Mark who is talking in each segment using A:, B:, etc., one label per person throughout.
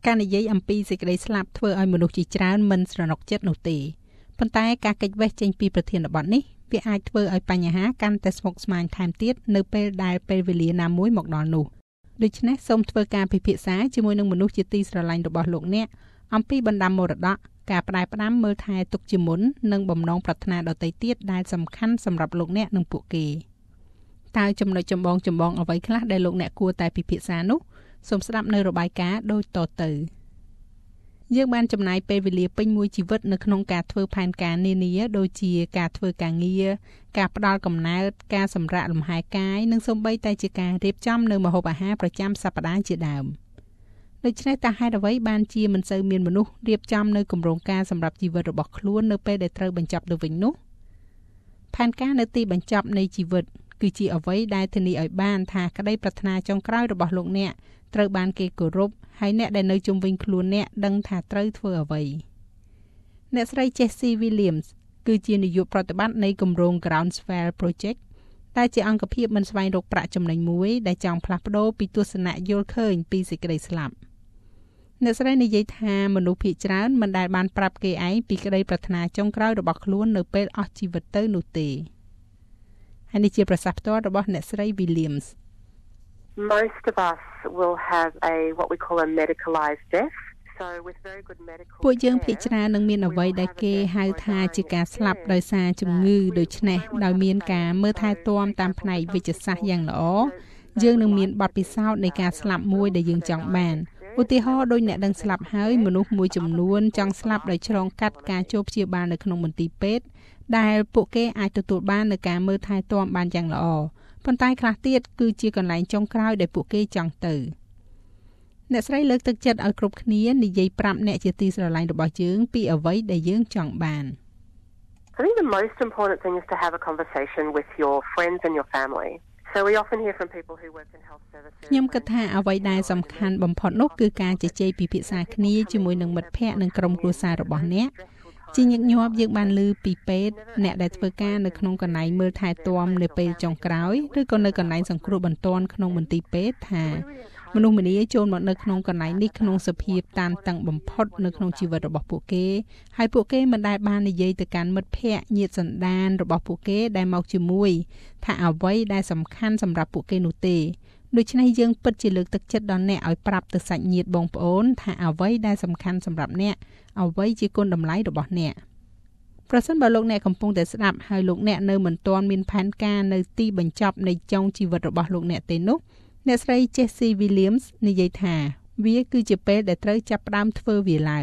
A: ការនិយាយអំពីសេចក្តីស្លាប់ធ្វើឲ្យមនុស្សជាច្រើនមិនស្រណុកចិត្តនោះទេប៉ុន្តែការកិច្ចវេះចេញពីប្រធានបទនេះវាអាចធ្វើឲ្យបញ្ហាកាន់តែស្មុគស្មាញថែមទៀតនៅពេលដែលពេលវេលាណាមួយមកដល់នោះដូច្នេះសូមធ្វើការពិភាក្សាជាមួយនឹងមនុស្សជាទីស្រឡាញ់របស់លោកអ្នកអំពីបណ្ដាំមរតកការផ្ដាំមើលថែទុកជាមុននិងបំណងប្រាថ្នាដទៃទៀតដែលសំខាន់សម្រាប់លោកអ្នកនិងពួកគេតើចំណុចចម្បងអ្វីខ្លះដែលលោកអ្នកគួរតែពិភាក្សានោះសូមស្ដាប់នៅរបាយការណ៍ដូចតទៅយើងបានចំណាយពេលវេលាពេញមួយជីវិតនៅក្នុងការធ្វើផែនការនានាដូចជាការធ្វើការងារការផ្ដល់កំណើតការសម្រាកលំហែកាយនិងសូម្បីតែជាការរៀបចំនៅម្ហូបអាហារប្រចាំសប្តាហ៍ជាដើមដូច្នេះតើហេតុអ្វីបានជាមិនសូវមានមនុស្សរៀបចំនៅគម្រោងការសម្រាប់ជីវិតរបស់ខ្លួននៅពេលដែលត្រូវបញ្ចប់ទៅវិញនោះផែនការនៅទីបញ្ចប់នៃជីវិតគឺជាអ្វីដែលធានាឲ្យបានថាក្តីប្រាថ្នាចុងក្រោយរបស់លោកអ្នកត្រូវបានគេគោរពហើយអ្នកដែលនៅជុំវិញខ្លួនអ្នកដឹងថាត្រូវធ្វើអ្វីអ្នកស្រី Jessie Williams គឺជានាយកប្រតិបត្តិនៃគម្រោង Groundswell Project ដែលជាអង្គភាពមិនស្វែងរកប្រាក់ចំណេញមួយដែលចង់ផ្លាស់ប្ដូរពីទស្សនៈយល់ឃើញពីសេចក្តីស្លាប់អ្នកស្រីនិយាយថាមនុស្សភាគច្រើនមិនដែលបានប្រាប់គេឯងពីក្តីប្រាថ្នាចុងក្រោយរបស់ខ្លួននៅពេលអស់ជីវិតទៅនោះទេហើយនេះជាប្រសាសន៍ផ្ទាល់របស់អ្នកស្រី Williams
B: Most of us will have what we call a medicalized death. So with very good medical
A: ពួកយើងភាគច្រើននឹងមានអ្វីដែលគេហៅថាជាការស្លាប់ដោយសារជំងឺដូច្នេះដោយមានការមើលថែទាំតាមផ្នែកវិទ្យាសាស្ត្រយ៉ាងល្អយើងនឹងមានបទពិសោធន៍នៃការស្លាប់មួយដែលយើងចង់បានឧទាហរណ៍ដូចអ្នកដឹងស្លាប់ហើយមនុស្សមួយចំនួនចង់ស្លាប់ដោយឆ្លងកាត់ការចូលព្យាបាលនៅក្នុងមន្ទីរពេទ្យដែលពួកគេអាចទទួលបាននូវការមើលថែទាំបានយ៉ាងល្អប៉ុន្តែខ្លះទៀតគឺជាកន្លែងចុងក្រោយដែលពួកគេចង់ទៅអ្នកស្រីលើកទឹកចិត្តឲ្យគ្រប់គ្នានិយាយប្រាប់អ្នកជាទីស្រឡាញ់របស់យើងពីអ្វីដែលយើងចង់បាន
B: I think the most important thing is to have a conversation with your friends and your family. So we often hear from people who work in health services.
A: ខ្ញុំគិតថាអ្វីដែលសំខាន់បំផុតនោះគឺការជជែកពិភាក្សាគ្នាជាមួយនឹងមិត្តភ័ក្តិនិងក្រុមគ្រួសាររបស់អ្នកជាញឹកញាប់យើងបានឮពីពេទ្យអ្នកដែលធ្វើការនៅក្នុងកន្លែងមើលថែទាំនៅពេលចុងក្រោយឬក៏នៅកន្លែងសង្គ្រោះបន្ទាន់ក្នុងមន្ទីរពេទ្យថាមនុស្សម្នាចូលមកនៅក្នុងកន្លែងនេះក្នុងសភាពតានតឹងបំផុតនៅក្នុងជីវិតរបស់ពួកគេហើយពួកគេមិនដែលបាននិយាយទៅកាន់មិត្តភ័ក្តិញាតិសន្តានរបស់ពួកគេដែលមកជាមួយថាអ្វីដែលសំខាន់សម្រាប់ពួកគេនោះទេដូច្នេះយើងពិតជាលើកទឹកចិត្តដល់អ្នកឲ្យប្រាប់ទៅសាច់ញាតិបងប្អូនថាអ្វីដែលសំខាន់សម្រាប់អ្នកអ្វីជាគុណតម្លៃរបស់អ្នកប្រសិនបើលោកអ្នកកំពុងតែស្ដាប់ហើយលោកអ្នកនៅមិនទាន់មានផែនការនៅទីបញ្ចប់នៃចុងជីវិតរបស់លោកអ្នកទេនោះអ្នកស្រី Jessie Williams និយាយថាវាគឺជាពេលដែលត្រូវចាប់ផ្ដើមធ្វើវាឡើង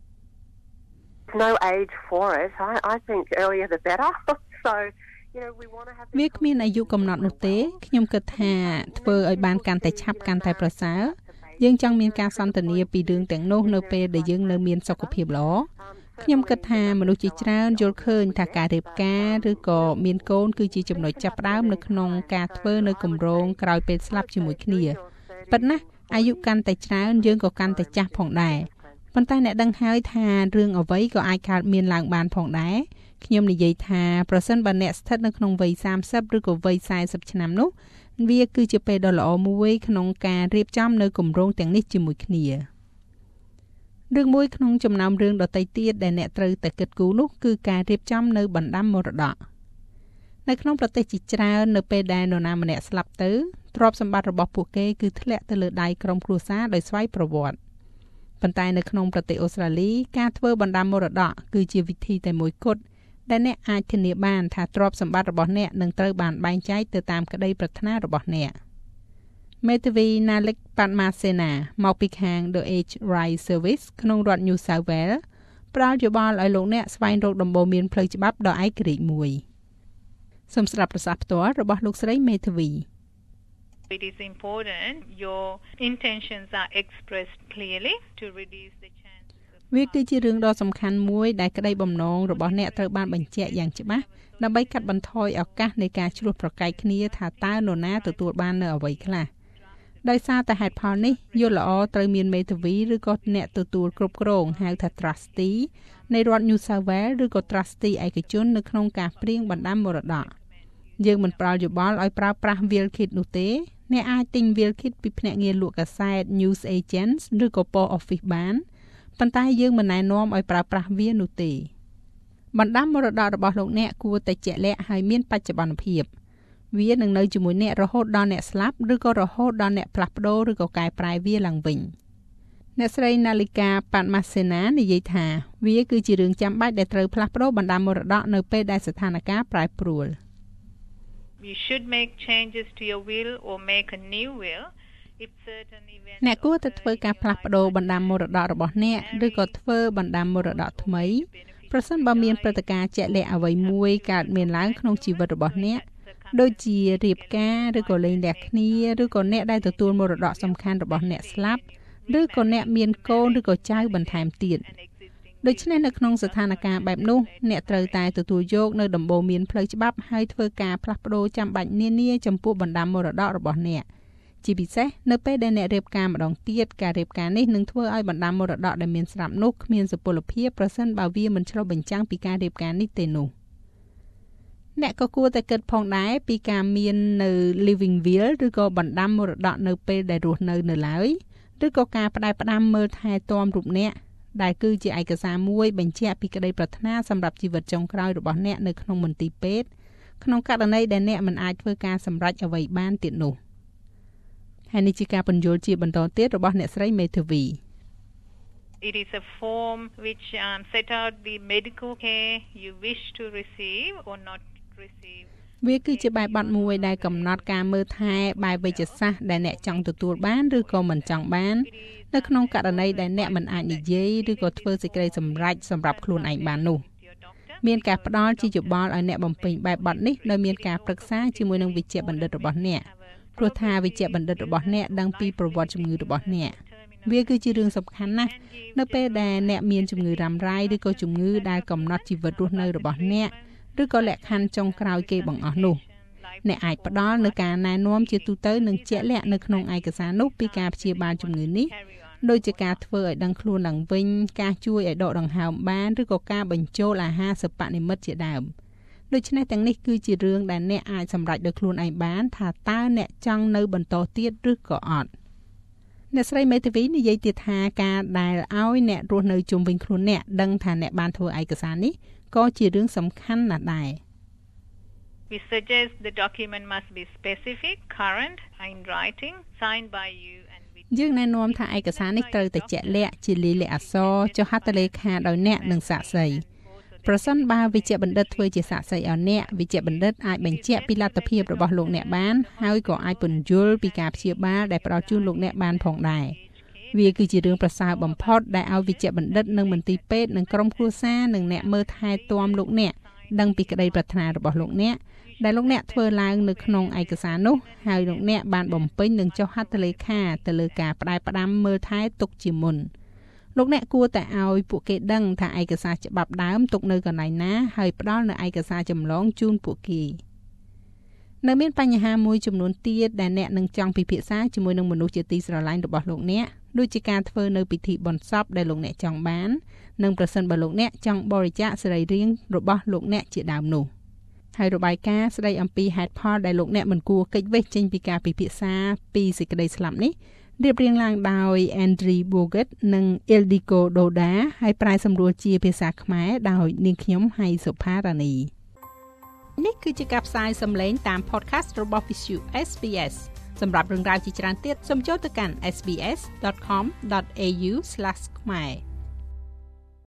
B: No age for it. I think earlier the better. So
A: វាគ្មានអាយុកំណត់នោះទេខ្ញុំគិតថាធ្វើឲ្យបានកាន់តែឆាប់កាន់តែប្រសើរយើងចង់មានការសន្ទនាពីរឿងទាំងនោះនៅពេលដែលយើងនៅមានសុខភាពល្អខ្ញុំគិតថាមនុស្សជាច្រើនយល់ឃើញថាការរៀបការឬក៏មានកូនគឺជាចំណុចចាប់ផ្ដើមនៅក្នុងការធ្វើនៅគម្រោងក្រោយពេលស្លាប់ជាមួយគ្នាប៉ុន្តែអាយុកាន់តែច្រើនយើងក៏កាន់តែចាស់ផងដែរប៉ុន្តែអ្នកដឹងហើយថារឿងអ្វីក៏អាចកើតមានឡើងបានផងដែរខ្ញុំនិយាយថាប្រសិនបើអ្នកស្ថិតនៅក្នុងវ័យ30ឬក៏វ័យ40ឆ្នាំនោះវាគឺជាពេលដ៏ល្អមួយក្នុងការរៀបចំនៅគម្រោងទាំងនេះជាមួយគ្នារឿងមួយក្នុងចំណោមរឿងដទៃទៀតដែលអ្នកត្រូវតែគិតគូរនោះគឺការរៀបចំនៅបណ្ដាំមរតកនៅក្នុងប្រទេសជាច្រើននៅពេលដែលនរណាម្នាក់ស្លាប់ទៅទ្រព្យសម្បត្តិរបស់ពួកគេគឺធ្លាក់ទៅលើដៃក្រុមគ្រួសារដោយស្វ័យប្រវត្តិប៉ុន្តែនៅក្នុងប្រទេសអូស្ត្រាលីការធ្វើបណ្ដាំមរតកគឺជាវិធីតែមួយគត់ដែលអ្នកអាចធានាបានថាទ្រព្យសម្បត្តិរបស់អ្នកនឹងត្រូវបានបែងចែកទៅតាមក្តីប្រាថ្នារបស់អ្នកមេធាវីណាលិកប៉ាត់ម៉ាសេណាមកពីខាង The Age Right Service ក្នុងរដ្ឋ New South Wales ផ្ដល់យោបល់ឲ្យលោកអ្នកស្វែងរកដំបូន្មានផ្លូវច្បាប់ដ៏ឯករាជ្យមួយសូមស្ដាប់ប្រសាសន៍ផ្ទាល់របស់លោកស្រីមេធាវី
C: It is important your intentions are expressed clearly to reduce the chance
A: វាគឺជារឿងដ៏សំខាន់មួយដែលក្តីបំណងរបស់អ្នកត្រូវបានបញ្ជាក់យ៉ាងច្បាស់ដើម្បីកាត់បន្ថយឱកាសនៃការឈ្លោះប្រកែកគ្នាថាតើនរណាទទួលបាននៅអ្វីខ្លះដោយសារតែហេតុផលនេះយល់ល្អត្រូវមានមេធាវីឬក៏អ្នកទទួលគ្រប់គ្រងហៅថា trustee នៃរដ្ឋ New South Wales ឬក៏ trustee ឯកជននៅក្នុងការព្រៀងបណ្ដាំមរតកយើងមិនផ្ដល់យោបល់ឲ្យប្រើប្រាស់ will kit នោះទេអ្នកអាចទិញ Will Kit ពីភ្នាក់ងារលក់កាសែត News Agents ឬក៏ Post Office បានប៉ុន្តែយើងមិនណែនាំឲ្យប្រើប្រាស់វានោះទេបណ្ដាំមរតករបស់លោកអ្នកគួរតែជាក់លាក់ហើយមានបច្ចុប្បន្នភាពវានឹងនៅជាមួយអ្នករហូតដល់អ្នកស្លាប់ឬក៏រហូតដល់អ្នកផ្លាស់ប្ដូរឬក៏កែប្រែវាឡើងវិញអ្នកស្រី Nalika Padmasena និយាយថាវាគឺជារឿងចាំបាច់ដែលត្រូវផ្លាស់ប្ដូរបណ្ដាំមរតកនៅពេលដែលស្ថានភាពប្រែប្រួល
C: You should make changes to your will or make a new will if certain events
A: អ្នកគួរតែធ្វើការផ្លាស់ប្ដូរបណ្ដាំមរតករបស់អ្នកឬក៏ធ្វើបណ្ដាំមរតកថ្មីប្រសិនបើមានព្រឹត្តិការណ៍ជាក់លាក់អ្វីមួយកើតមានឡើងក្នុងជីវិតរបស់អ្នកដូចជារៀបការឬក៏លែងលះគ្នាឬក៏អ្នកដែលទទួលមរតកសំខាន់របស់អ្នកស្លាប់ឬក៏អ្នកមានកូនឬក៏ចៅបន្ថែមទៀតដូច្នេះនៅក្នុងស្ថានភាពបែបនោះអ្នកត្រូវតែទទួលយកនៅដំបូន្មានផ្លូវច្បាប់ហើយធ្វើការផ្លាស់ប្ដូរចាំបាច់នានាចំពោះបណ្ដាំមរតករបស់អ្នកជាពិសេសនៅពេលដែលអ្នករៀបការម្ដងទៀតការរៀបការនេះនឹងធ្វើឲ្យបណ្ដាំមរតកដែលមានស្រាប់នោះគ្មានសុពលភាពប្រសិនបើវាមិនឆ្លុះបញ្ចាំងពីការរៀបការនេះទេនោះអ្នកក៏គួរតែគិតផងដែរពីការមាននៅ living will ឬក៏បណ្ដាំមរតកនៅពេលដែលរស់នៅឡើយឬក៏ការផ្ដែផ្ដាំមើលថែទាំរូបអ្នកដែលគឺជាឯកសារមួយបញ្ជាក់ពីក្តីប្រាថ្នាសម្រាប់ជីវិតចុងក្រោយរបស់អ្នកនៅក្នុងមន្ទីរពេទ្យក្នុងករណីដែលអ្នកមិនអាចធ្វើការសម្រេចអ្វីបានទៀតនោះហើយនេះជាការពន្យល់ជាបន្តទៀតរបស់អ្នកស្រីមេធាវី
C: It is a form which set out the medical care you wish to receive or not receive
A: វាគឺជាបែបបទមួយដែលកំណត់ការមើលថែបែបវេជ្ជសាស្ត្រដែលអ្នកចង់ទទួលបានឬក៏មិនចង់បាននៅក្នុងករណីដែលអ្នកមិនអាចនិយាយឬក៏ធ្វើសេចក្តីសម្រេចសម្រាប់ខ្លួនឯងបាននោះមានការផ្ដល់ជាយោបល់ឲ្យអ្នកបំពេញបែបបទនេះដោយមានការប្រឹក្សាជាមួយនឹងវេជ្ជបណ្ឌិតរបស់អ្នកព្រោះថាវេជ្ជបណ្ឌិតរបស់អ្នកដឹងពីប្រវត្តិជំងឺរបស់អ្នកវាគឺជារឿងសំខាន់ណាស់នៅពេលដែលអ្នកមានជំងឺរ៉ាំរ៉ៃឬក៏ជំងឺដែលកំណត់ជីវិតរស់នៅរបស់អ្នកឬក៏លក្ខខណ្ឌចុងក្រោយគេបង្អស់នោះអ្នកអាចផ្ដល់នូវការណែនាំជាទូទៅនិងជាក់លាក់នៅក្នុងឯកសារនោះពីការព្យាបាលជំងឺនេះដូចជាការធ្វើឲ្យដឹងខ្លួនឡើងវិញការជួយឲ្យដកដង្ហើមបានឬក៏ការបញ្ចូលអាហារសិប្បនិមិត្តជាដើមដូច្នេះទាំងនេះគឺជារឿងដែលអ្នកអាចសម្រេចដោយខ្លួនឯងបានថាតើអ្នកចង់នៅបន្តទៀតឬក៏អត់អ្នកស្រីមេធាវីនិយាយទៀតថាការដែលឲ្យអ្នករស់នៅជុំវិញខ្លួនអ្នកដឹងថាអ្នកបានធ្វើឯកសារនេះក៏ជារឿងសំខាន់ណាស់ដែរ
C: We suggest the document must be specific, current, in writing, signed by you and with
A: យើងណែនាំថាឯកសារនេះត្រូវតែជាក់លាក់ជាលាយលក្ខណ៍អក្សរចុះហត្ថលេខាដោយអ្នកនិងសាក្សីប្រសិនបើវេជ្ជបណ្ឌិតធ្វើជាសាក្សីឲ្យអ្នកវេជ្ជបណ្ឌិតអាចបញ្ជាក់ពីលទ្ធភាពរបស់លោកអ្នកបានហើយក៏អាចពន្យល់ពីការព្យាបាលដែលផ្ដល់ជូនលោកអ្នកបានផងដែរវាគឺជារឿងប្រសើរបំផុតដែលឲ្យវេជ្ជបណ្ឌិតនិងមន្ទីរពេទ្យនិងក្រុមគ្រួសារនិងអ្នកមើលថែទាំលោកអ្នកដឹងពីក្តីប្រាថ្នារបស់លោកអ្នកដែលលោកអ្នកធ្វើឡើងនៅក្នុងឯកសារនោះហើយលោកអ្នកបានបំពេញនិងចុះហត្ថលេខាទៅលើការផ្ដែផ្ដាំមើលថែទុកជាមុនលោកអ្នកគួរតែឲ្យពួកគេដឹងថាឯកសារច្បាប់ដើមទុកនៅកន្លែងណាហើយផ្ដល់នៅឯកសារចម្លងជូនពួកគេនៅមានបញ្ហាមួយចំនួនទៀតដែលអ្នកនឹងចង់ពិភាក្សាជាមួយនឹងមនុស្សជាទីស្រឡាញ់របស់លោកអ្នកដូចជាការធ្វើនៅពិធីបុណ្យសពដែលលោកអ្នកចង់បាននិងប្រសិនបើលោកអ្នកចង់បរិច្ចាគសរីរាង្គរបស់លោកអ្នកជាដើមនោះហើយរបាយការណ៍ស្ដីអំពីហេតុផលដែលលោកអ្នកមិនគួរគេចវេះចេញពីការពិភាក្សាពីសេចក្តីស្លាប់នេះរៀបរៀងឡើងដោយ Andrew Bogut និង Ildiko Doda ហើយប្រែសម្រួលជាភាសាខ្មែរដោយនាងខ្ញុំហៃសុផារ៉ានីនេះគឺជាការផ្សាយសម្លេងតាម podcast របស់ Visu SBS សម្រាប់រឿងរ៉ាវជាច្រើនទៀតសូមចូលទៅកាន់sbs.com.au/khmer